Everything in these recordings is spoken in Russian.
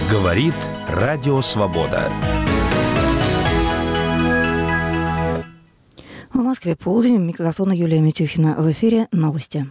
Говорит Радио Свобода. В Москве полдень. У микрофона Юлия Митюхина. В эфире новости.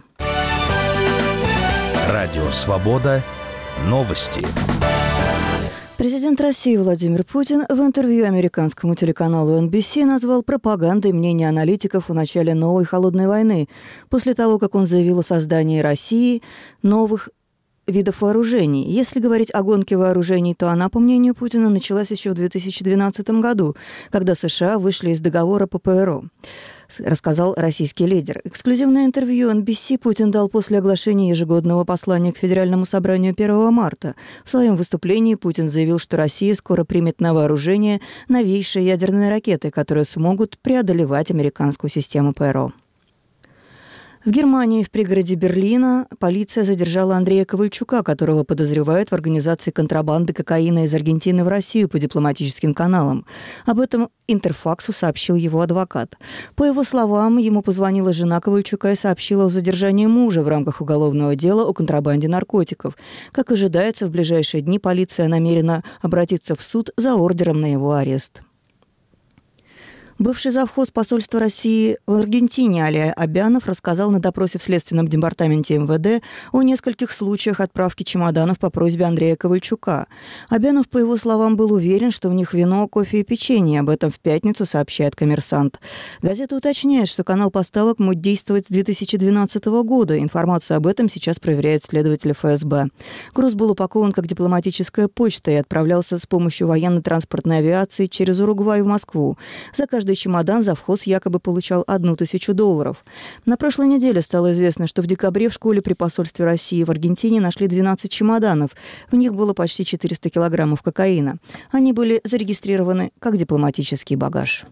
Радио Свобода. Новости. Президент России Владимир Путин в интервью американскому телеканалу NBC назвал пропагандой мнение аналитиков о начале новой холодной войны, после того, как он заявил о создании России новых видов вооружений. Если говорить о гонке вооружений, то она, по мнению Путина, началась еще в 2012 году, когда США вышли из договора по ПРО, рассказал российский лидер. Эксклюзивное интервью NBC Путин дал после оглашения ежегодного послания к Федеральному собранию 1 марта. В своем выступлении Путин заявил, что Россия скоро примет на вооружение новейшие ядерные ракеты, которые смогут преодолевать американскую систему ПРО. В Германии, в пригороде Берлина, полиция задержала Андрея Ковальчука, которого подозревают в организации контрабанды кокаина из Аргентины в Россию по дипломатическим каналам. Об этом Интерфаксу сообщил его адвокат. По его словам, ему позвонила жена Ковальчука и сообщила о задержании мужа в рамках уголовного дела о контрабанде наркотиков. Как ожидается, в ближайшие дни полиция намерена обратиться в суд за ордером на его арест. Бывший завхоз посольства России в Аргентине Алия Абянов рассказал на допросе в Следственном департаменте МВД о нескольких случаях отправки чемоданов по просьбе Андрея Ковальчука. Абянов, по его словам, был уверен, что в них вино, кофе и печенье. Об этом в пятницу сообщает «Коммерсант». Газета уточняет, что канал поставок может действовать с 2012 года. Информацию об этом сейчас проверяют следователи ФСБ. Груз был упакован как дипломатическая почта и отправлялся с помощью военно-транспортной авиации через Уругвай в Москву. За каждый чемодан завхоз якобы получал $1000. На прошлой неделе стало известно, что в декабре в школе при посольстве России в Аргентине нашли 12 чемоданов. В них было почти 400 килограммов кокаина. Они были зарегистрированы как дипломатический багаж.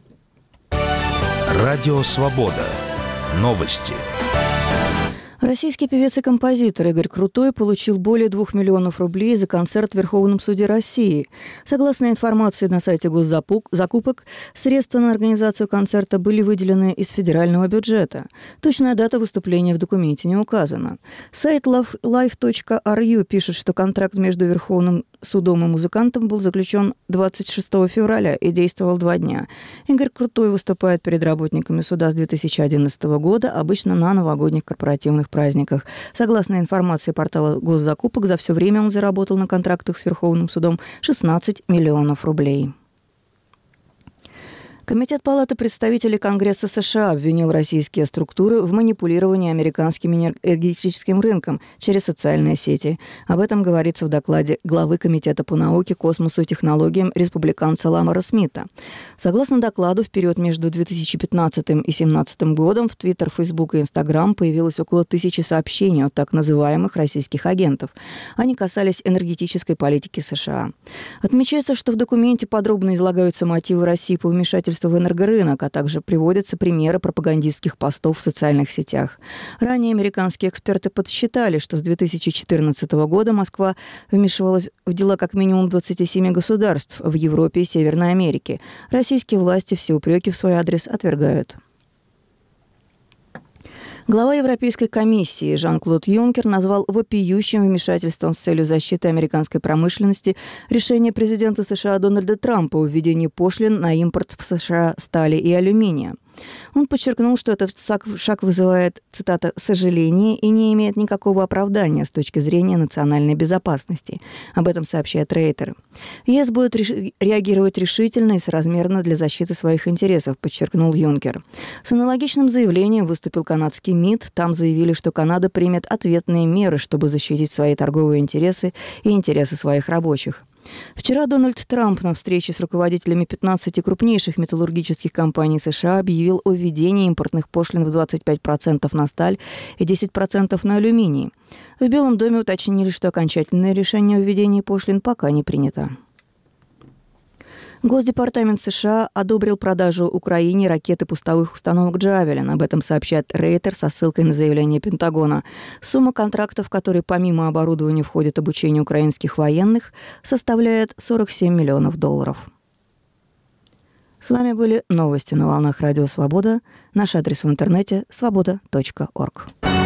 Радио Свобода. Новости. Российский певец и композитор Игорь Крутой получил более 2 миллионов рублей за концерт в Верховном суде России. Согласно информации на сайте госзакупок, средства на организацию концерта были выделены из федерального бюджета. Точная дата выступления в документе не указана. Сайт live.ru пишет, что контракт между Верховным судом и музыкантом был заключен 26 февраля и действовал 2 дня. Игорь Крутой выступает перед работниками суда с 2011 года, обычно на новогодних корпоративных праздниках. Согласно информации портала госзакупок, за все время он заработал на контрактах с Верховным судом 16 миллионов рублей. Комитет Палаты представителей Конгресса США обвинил российские структуры в манипулировании американским энергетическим рынком через социальные сети. Об этом говорится в докладе главы Комитета по науке, космосу и технологиям республиканца Ламара Смита. Согласно докладу, в период между 2015 и 2017 годом в Твиттер, Фейсбук и Инстаграм появилось около 1000 сообщений от так называемых российских агентов. Они касались энергетической политики США. Отмечается, что в документе подробно излагаются мотивы России по вмешательству в энергорынок, а также приводятся примеры пропагандистских постов в социальных сетях. Ранее американские эксперты подсчитали, что с 2014 года Москва вмешивалась в дела как минимум 27 государств в Европе и Северной Америке. Российские власти все упреки в свой адрес отвергают. Глава Европейской комиссии Жан-Клод Юнкер назвал вопиющим вмешательством с целью защиты американской промышленности решение президента США Дональда Трампа о введении пошлин на импорт в США стали и алюминия. Он подчеркнул, что этот шаг вызывает, цитата, «сожаление» и не имеет никакого оправдания с точки зрения национальной безопасности. Об этом сообщает Рейтер. ЕС будет реагировать решительно и соразмерно для защиты своих интересов, подчеркнул Юнкер. С аналогичным заявлением выступил канадский МИД. Там заявили, что Канада примет ответные меры, чтобы защитить свои торговые интересы и интересы своих рабочих. Вчера Дональд Трамп на встрече с руководителями 15 крупнейших металлургических компаний США объявил о введении импортных пошлин в 25% на сталь и 10% на алюминий. В Белом доме уточнили, что окончательное решение о введении пошлин пока не принято. Госдепартамент США одобрил продажу Украине ракеты пусковых установок «Джавелин». Об этом сообщает Рейтер со ссылкой на заявление Пентагона. Сумма контрактов, в которые помимо оборудования входит обучение украинских военных, составляет $47 миллионов. С вами были новости на волнах Радио Свобода. Наш адрес в интернете – svoboda.org.